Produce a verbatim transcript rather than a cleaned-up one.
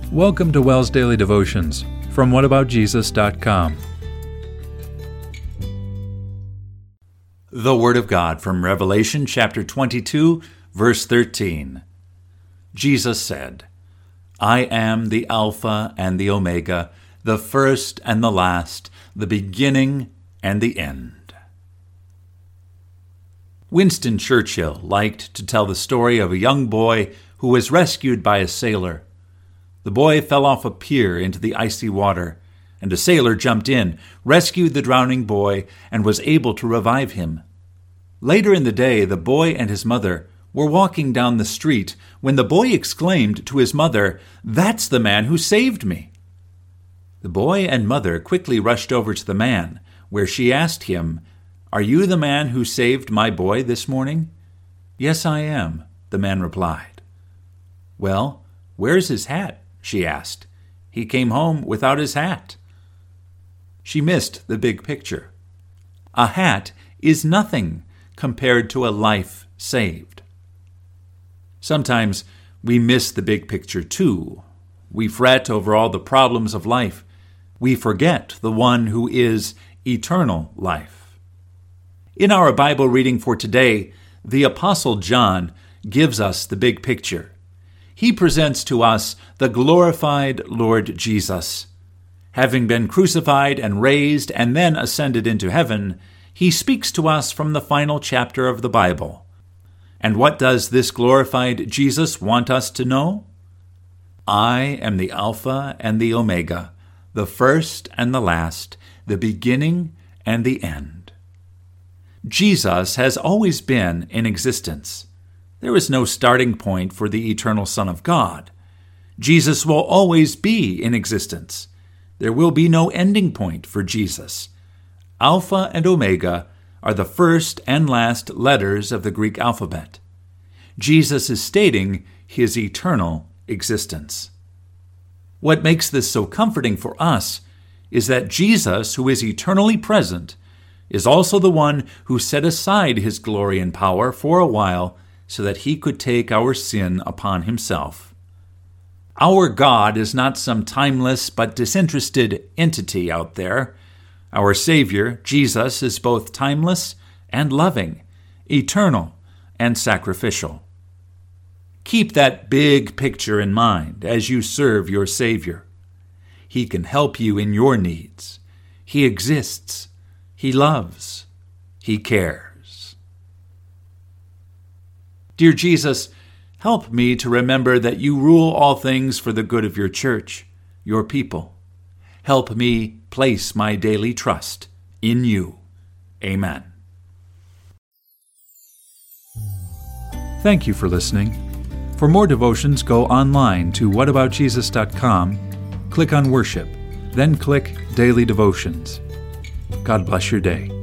Welcome to Wells Daily Devotions from what about jesus dot com. The Word of God from Revelation chapter twenty-two, verse thirteen. Jesus said, I am the Alpha and the Omega, the first and the last, the beginning and the end. Winston Churchill liked to tell the story of a young boy who was rescued by a sailor. The boy fell off a pier into the icy water, and a sailor jumped in, rescued the drowning boy, and was able to revive him. Later in the day, the boy and his mother were walking down the street when the boy exclaimed to his mother, "That's the man who saved me." The boy and mother quickly rushed over to the man, where she asked him, "Are you the man who saved my boy this morning?" "Yes, I am," the man replied. "Well, where's his hat?" she asked. "He came home without his hat." She missed the big picture. A hat is nothing compared to a life saved. Sometimes we miss the big picture too. We fret over all the problems of life. We forget the one who is eternal life. In our Bible reading for today, the Apostle John gives us the big picture. He presents to us the glorified Lord Jesus. Having been crucified and raised and then ascended into heaven, he speaks to us from the final chapter of the Bible. And what does this glorified Jesus want us to know? I am the Alpha and the Omega, the first and the last, the beginning and the end. Jesus has always been in existence. There is no starting point for the eternal Son of God. Jesus will always be in existence. There will be no ending point for Jesus. Alpha and Omega are the first and last letters of the Greek alphabet. Jesus is stating his eternal existence. What makes this so comforting for us is that Jesus, who is eternally present, is also the one who set aside his glory and power for a while so that he could take our sin upon himself. Our God is not some timeless but disinterested entity out there. Our Savior, Jesus, is both timeless and loving, eternal and sacrificial. Keep that big picture in mind as you serve your Savior. He can help you in your needs. He exists. He loves. He cares. Dear Jesus, help me to remember that you rule all things for the good of your church, your people. Help me place my daily trust in you. Amen. Thank you for listening. For more devotions, go online to what about jesus dot com, click on Worship, then click Daily Devotions. God bless your day.